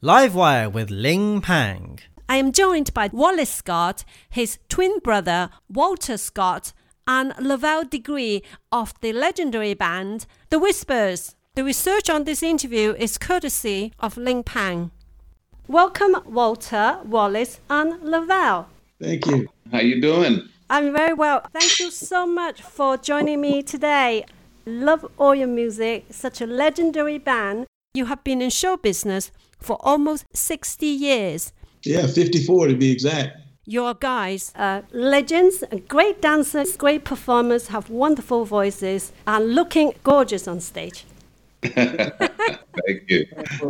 Livewire with Ling Pang. I am joined by Wallace Scott, his twin brother Walter Scott, and Lavelle Degree of the legendary band The Whispers. The research on this interview is courtesy of Ling Pang. Welcome, Walter, Wallace, and Lavelle. Thank you. How you doing? I'm very well. Thank you so much for joining me today. Love all your music, such a legendary band. You have been in show business for almost 60 years. Yeah, 54 to be exact. Your guys are legends, great dancers, great performers, have wonderful voices, and looking gorgeous on stage. Thank you.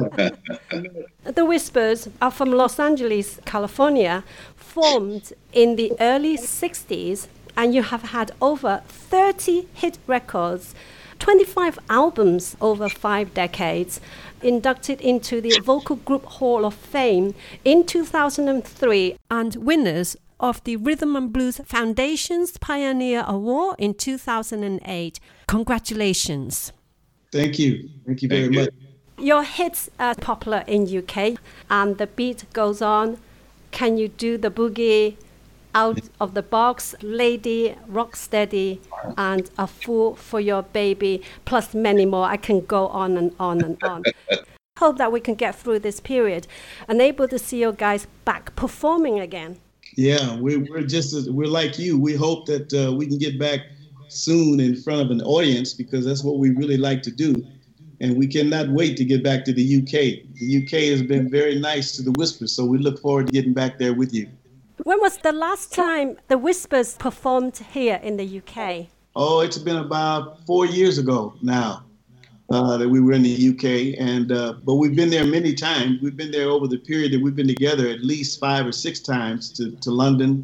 The Whispers are from Los Angeles, California, formed in the early 60s, and you have had over 30 hit records, 25 albums over 5 decades, inducted into the Vocal Group Hall of Fame in 2003, and winners of the Rhythm and Blues Foundation's Pioneer Award in 2008. Congratulations. Thank you. Thank you very much. Your hits are popular in UK, and the beat goes on. Can you do the boogie? Out of the Box, Lady, Rocksteady, and A Fool for Your Baby, plus many more. I can go on and on and on. Hope that we can get through this period and able to see your guys back performing again. Yeah, we're like you. We hope that we can get back soon in front of an audience, because that's what we really like to do. And we cannot wait to get back to the UK. The UK has been very nice to the Whispers, so we look forward to getting back there with you. When was the last time the Whispers performed here in the UK? Oh, it's been about 4 years ago now that we were in the UK, and but we've been there many times. We've been there over the period that we've been together at least 5 or 6 times to London,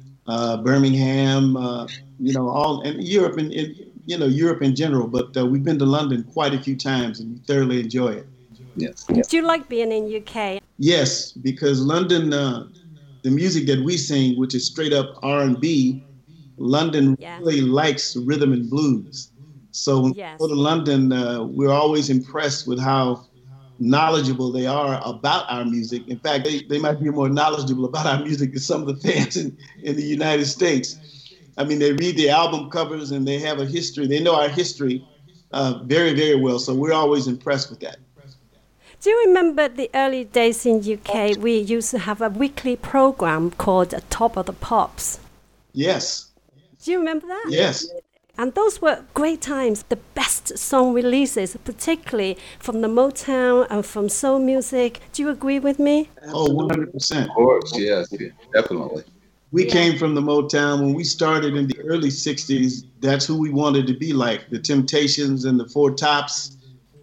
Birmingham, all and Europe and Europe in general. But we've been to London quite a few times, and we thoroughly enjoy it. Yes. Do you like being in UK? Yes, because London. The music that we sing, which is straight up R&B, London really likes rhythm and blues. So when we go to London, we're always impressed with how knowledgeable they are about our music. In fact, they might be more knowledgeable about our music than some of the fans in the United States. I mean, they read the album covers and they have a history. They know our history very, very well. So we're always impressed with that. Do you remember the early days in UK? We used to have a weekly program called Top of the Pops. Yes. Do you remember that? Yes. And those were great times, the best song releases, particularly from the Motown and from soul music. Do you agree with me? Oh, 100%. Of course, yes, definitely. We came from the Motown. When we started in the early 60s, that's who we wanted to be like, the Temptations and the Four Tops.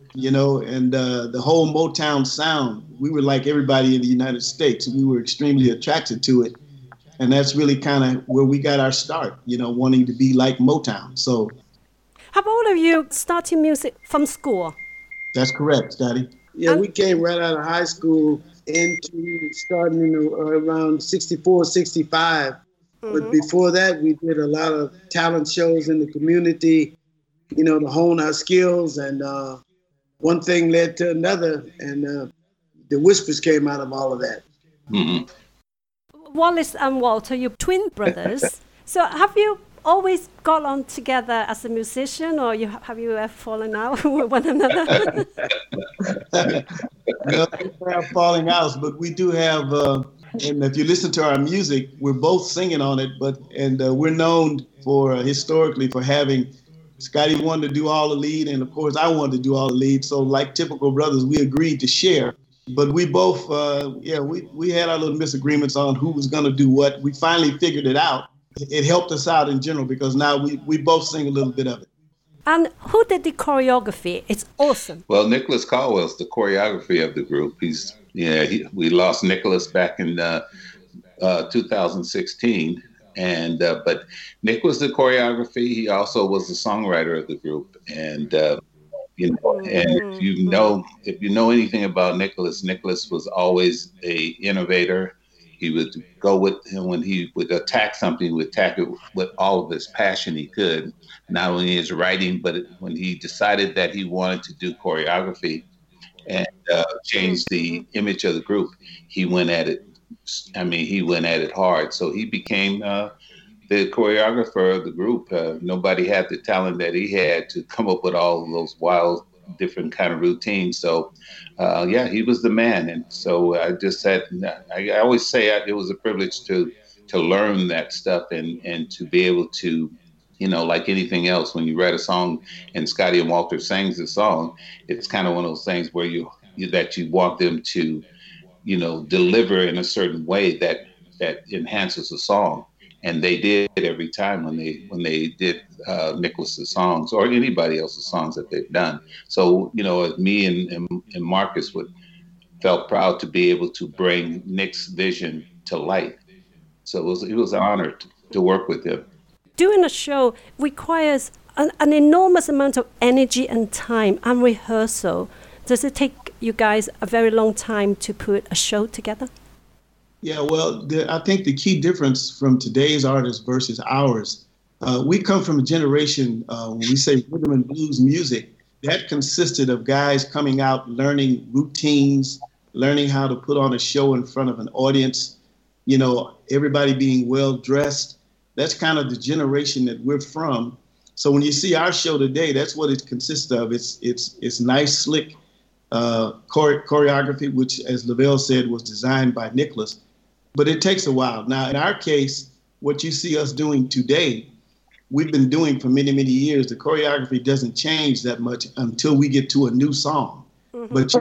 And the whole Motown sound, we were like everybody in the United States. We were extremely attracted to it. And that's really kind of where we got our start, wanting to be like Motown. So, have all of you started music from school? That's correct, Scotty. Yeah, we came right out of high school into starting around 64, 65. Mm-hmm. But before that, we did a lot of talent shows in the community, to hone our skills. And one thing led to another, and the Whispers came out of all of that. Mm-hmm. Wallace and Walter, you're twin brothers. So have you always got on together as a musician, or have you ever fallen out with one another? No, we have falling outs, but we do have, and if you listen to our music, we're both singing on it, and we're known for historically for having Scotty wanted to do all the lead, and of course I wanted to do all the lead. So like typical brothers, we agreed to share. But we both, we had our little disagreements on who was going to do what. We finally figured it out. It helped us out in general because now we both sing a little bit of it. And who did the choreography? It's awesome. Well, Nicholas Caldwell's the choreography of the group. We lost Nicholas back in 2016. But Nick was the choreography. He also was the songwriter of the group. And, if you know anything about Nicholas, Nicholas was always a innovator. He would go with him when he would attack something, he would attack it with all of his passion he could, not only his writing, but when he decided that he wanted to do choreography, and change the image of the group. He went at it. I mean, he went at it hard. So he became the choreographer of the group. Nobody had the talent that he had to come up with all of those wild, different kind of routines. So, yeah, he was the man. And so I just said, I always say it was a privilege to learn that stuff and to be able to, you know, like anything else, when you write a song and Scotty and Walter sings the song, it's kind of one of those things where you want them to, you know, deliver in a certain way that enhances the song. And they did every time when they did Nicholas's songs or anybody else's songs that they've done. So, you know, me and Marcus felt proud to be able to bring Nick's vision to light. So it was an honor to work with him. Doing a show requires an enormous amount of energy and time and rehearsal. Does it take you guys a very long time to put a show together? Yeah, well, I think the key difference from today's artists versus ours, we come from a generation, when we say rhythm and blues music, that consisted of guys coming out, learning routines, learning how to put on a show in front of an audience, you know, everybody being well dressed. That's kind of the generation that we're from. So when you see our show today, that's what it consists of. It's nice, slick choreography, which, as Lavelle said, was designed by Nicholas. But it takes a while. Now, in our case, what you see us doing today, we've been doing for many, many years. The choreography doesn't change that much until we get to a new song. But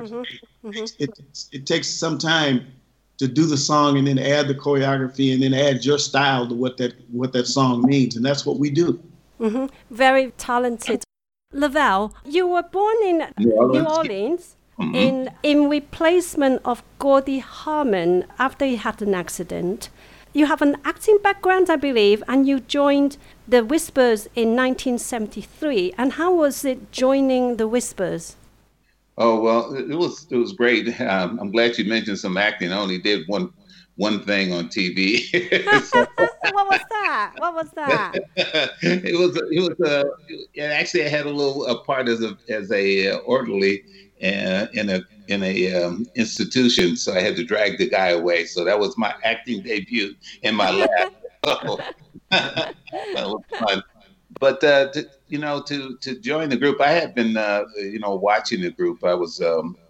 it takes some time to do the song and then add the choreography and then add your style to what that song means. And that's what we do. Very talented. Lavelle, you were born in New Orleans in replacement of Gordy Harmon after he had an accident. You have an acting background, I believe, and you joined the Whispers in 1973. And how was it joining the Whispers? Oh, well, it was great. I'm glad you mentioned some acting. I only did one thing on TV. What was that? Actually, I had a part as a orderly in a institution, so I had to drag the guy away. So that was my acting debut in my lab. That was fun. But to join the group, I had been watching the group. I was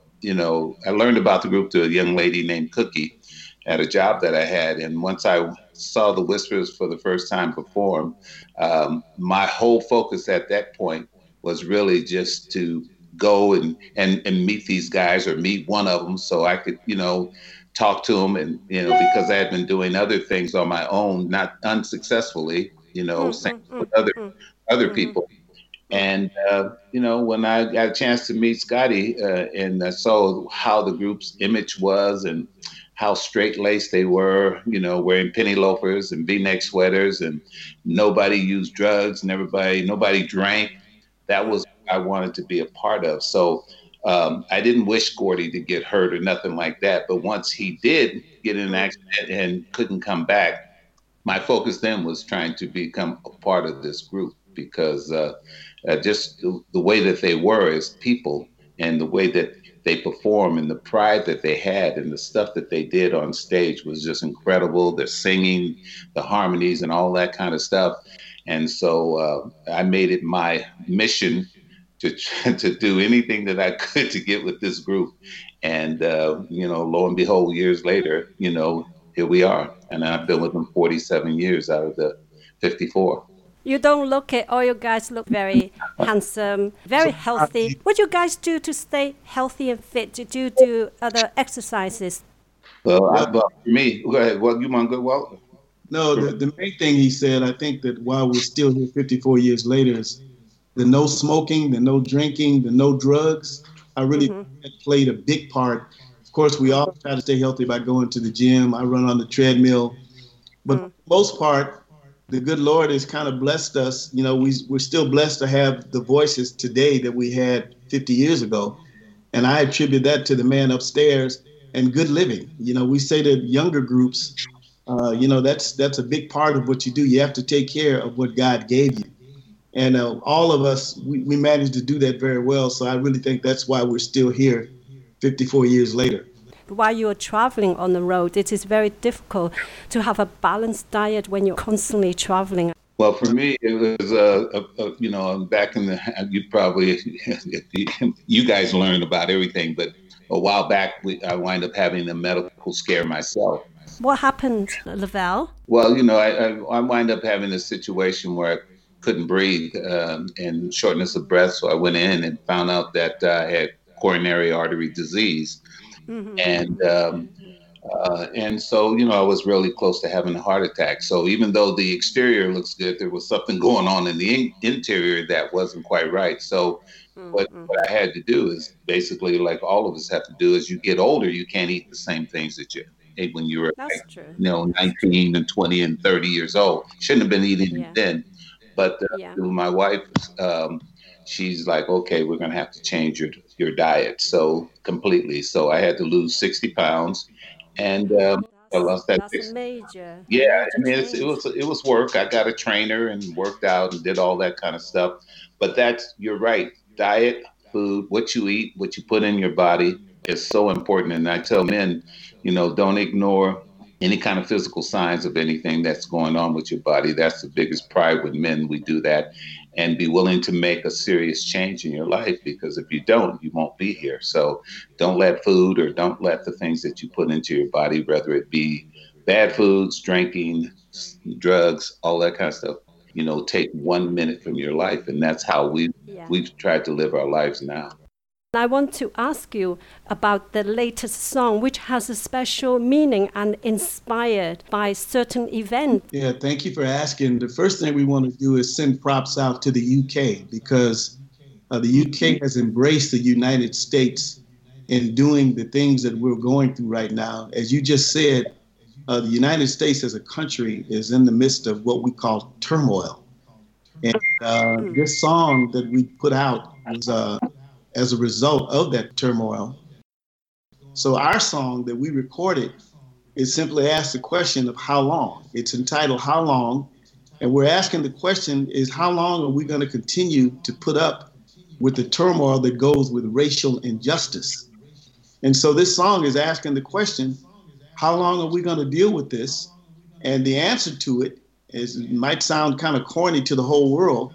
I learned about the group through a young lady named Cookie at a job that I had, and once I saw the Whispers for the first time perform, my whole focus at that point was really just to go and meet these guys or meet one of them so I could talk to them, and because I had been doing other things on my own, not unsuccessfully, same with other people. And when I got a chance to meet Scotty and I saw how the group's image was and how straight-laced they were, wearing penny loafers and V-neck sweaters, and nobody used drugs, and nobody drank. That was what I wanted to be a part of. So I didn't wish Gordy to get hurt or nothing like that. But once he did get in an accident and couldn't come back, my focus then was trying to become a part of this group, because just the way that they were as people and the way that they perform and the pride that they had and the stuff that they did on stage was just incredible. Their singing, the harmonies and all that kind of stuff. And so I made it my mission to do anything that I could to get with this group. And, lo and behold, years later, here we are. And I've been with them 47 years out of the 54. You don't look it. All you guys look very handsome, very healthy. What do you guys do to stay healthy and fit? Do you do other exercises? Well, for me, go ahead. Well, you want to go, Walt? No, the main thing he said, I think that while we're still here 54 years later, is the no smoking, the no drinking, the no drugs. I really played a big part. Of course, we all try to stay healthy by going to the gym. I run on the treadmill. But for the most part, the good Lord has kind of blessed us. We're still blessed to have the voices today that we had 50 years ago. And I attribute that to the man upstairs and good living. We say to younger groups, that's a big part of what you do. You have to take care of what God gave you. And all of us, we managed to do that very well. So I really think that's why we're still here 54 years later. While you're traveling on the road, it is very difficult to have a balanced diet when you're constantly traveling. Well, for me, it was, back in the, you probably, you guys learned about everything, but a while back, I wind up having a medical scare myself. What happened, Lavelle? Well, I wind up having a situation where I couldn't breathe and shortness of breath. So I went in and found out that I had coronary artery disease. Mm-hmm. And so, I was really close to having a heart attack. So even though the exterior looks good, there was something going on in the interior that wasn't quite right. So what I had to do is basically, like all of us have to do, as you get older, you can't eat the same things that you ate when you were 19 and 20 and 30 years old. Shouldn't have been eating it then. But my wife, she's like, okay, we're going to have to change your diet. So completely. So I had to lose 60 pounds. And I lost that. That's major. Yeah, I mean, it was work. I got a trainer and worked out and did all that kind of stuff. But you're right. Diet, food, what you eat, what you put in your body is so important. And I tell men, don't ignore any kind of physical signs of anything that's going on with your body. That's the biggest pride with men. We do that. And be willing to make a serious change in your life, because if you don't, you won't be here. So don't let food or don't let the things that you put into your body, whether it be bad foods, drinking, drugs, all that kind of stuff, take 1 minute from your life. And that's how we've tried to live our lives now. I want to ask you about the latest song, which has a special meaning and inspired by certain event. Yeah, thank you for asking. The first thing we want to do is send props out to the UK, because the UK has embraced the United States in doing the things that we're going through right now. As you just said, the United States as a country is in the midst of what we call turmoil. And this song that we put out was as a result of that turmoil. So our song that we recorded is simply asked the question of how long. It's entitled How Long? And we're asking the question is, how long are we going to continue to put up with the turmoil that goes with racial injustice? And so this song is asking the question, how long are we going to deal with this? And the answer to it it might sound kind of corny to the whole world.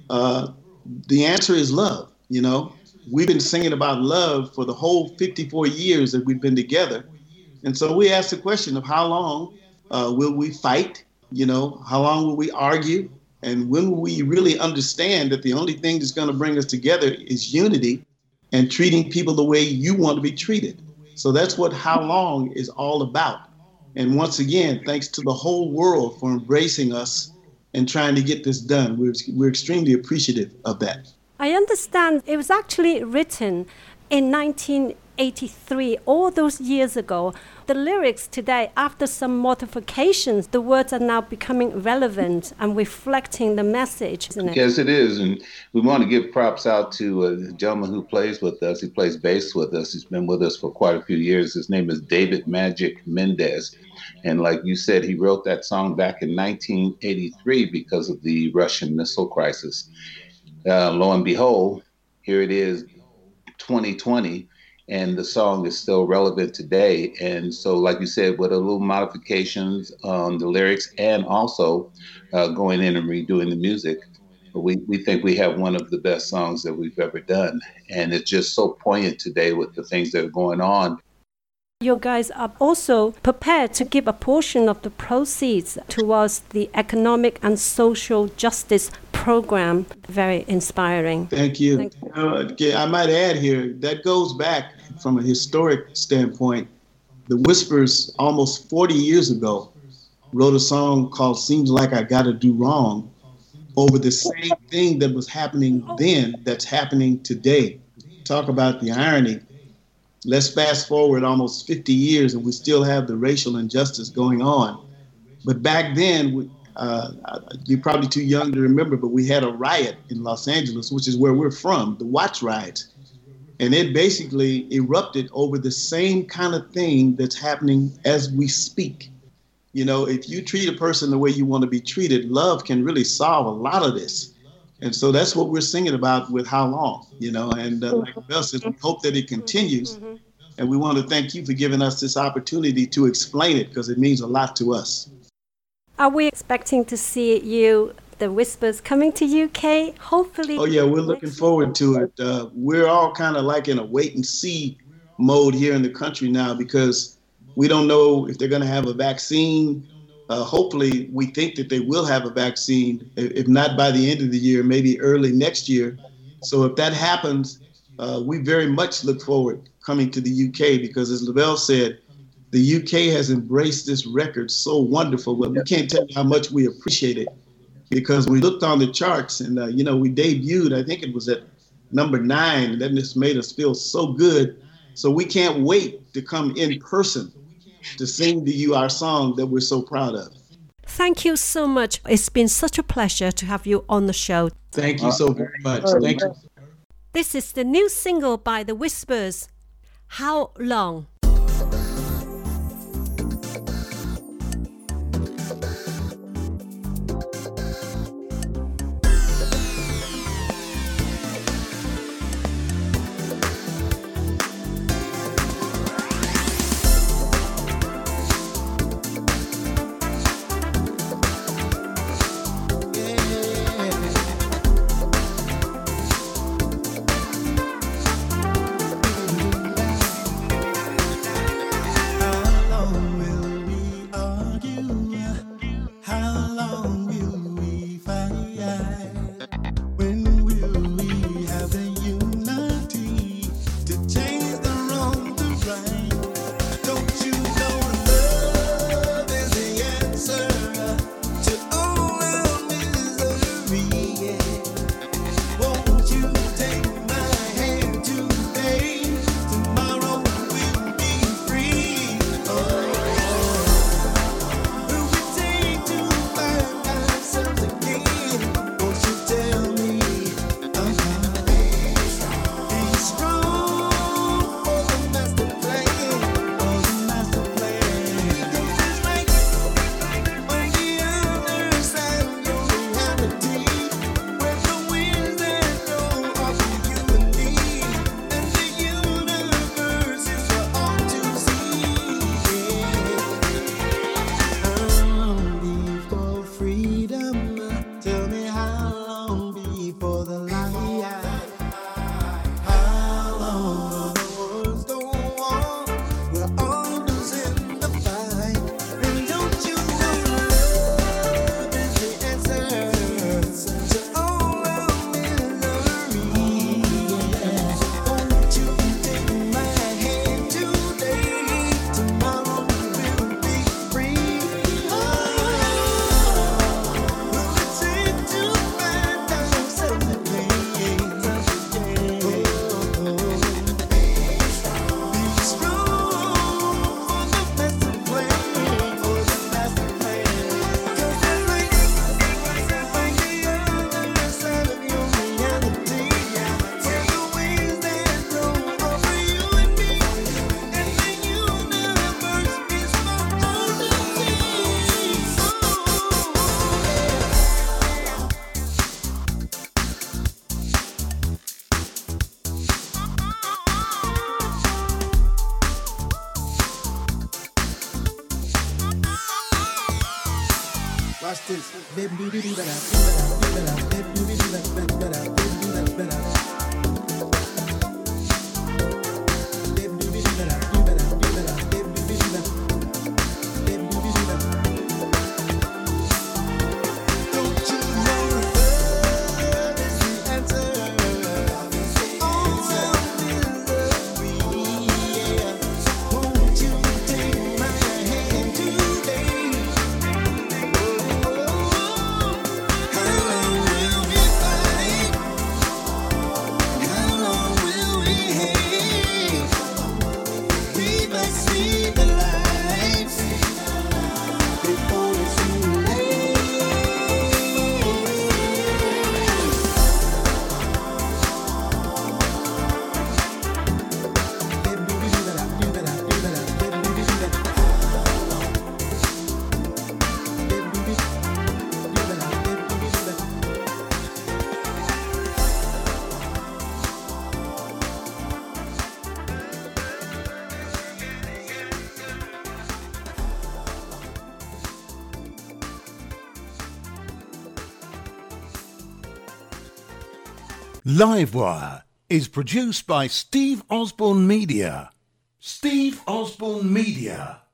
The answer is love. We've been singing about love for the whole 54 years that we've been together. And so we ask the question of how long will we fight? How long will we argue? And when will we really understand that the only thing that's going to bring us together is unity and treating people the way you want to be treated? So that's what How Long is all about. And once again, thanks to the whole world for embracing us and trying to get this done. We're extremely appreciative of that. I understand it was actually written in 1983, all those years ago. The lyrics today, after some modifications, the words are now becoming relevant and reflecting the message, isn't it? Yes, it is. And we want to give props out to the gentleman who plays with us. He plays bass with us. He's been with us for quite a few years. His name is David Magic Mendez. And like you said, he wrote that song back in 1983 because of the Russian missile crisis. Lo and behold, here it is, 2020, and the song is still relevant today. And so, like you said, with a little modifications on the lyrics and also going in and redoing the music, we think we have one of the best songs that we've ever done. And it's just so poignant today with the things that are going on. You guys are also prepared to give a portion of the proceeds towards the economic and social justice program. Very inspiring. Thank you. I might add here, that goes back from a historic standpoint. The Whispers, almost 40 years ago, wrote a song called Seems Like I Gotta Do Wrong over the same thing that was happening then that's happening today. Talk about the irony. Let's fast forward almost 50 years and we still have the racial injustice going on. But back then, you're probably too young to remember, but we had a riot in Los Angeles, which is where we're from, the Watts riots. And it basically erupted over the same kind of thing that's happening as we speak. If you treat a person the way you want to be treated, love can really solve a lot of this. And so that's what we're singing about with How Long, and like Bell said, we hope that it continues And we want to thank you for giving us this opportunity to explain it, because it means a lot to us. Are we expecting to see you, the Whispers, coming to UK, hopefully? Oh, yeah, we're looking forward to it. We're all kind of like in a wait and see mode here in the country now, because we don't know if they're going to have a vaccine. Hopefully, we think that they will have a vaccine, if not by the end of the year, maybe early next year. So if that happens, we very much look forward coming to the UK, because as Lavelle said, the UK has embraced this record so wonderful. But we can't tell you how much we appreciate it, because we looked on the charts and, we debuted, I think it was at number 9, and that just made us feel so good. So we can't wait to come in person to sing to you our song that we're so proud of. Thank you so much. It's been such a pleasure to have you on the show. Thank you so very much. Thank you. This is the new single by The Whispers, How Long? Watch this. Livewire is produced by Steve Osborne Media. Steve Osborne Media.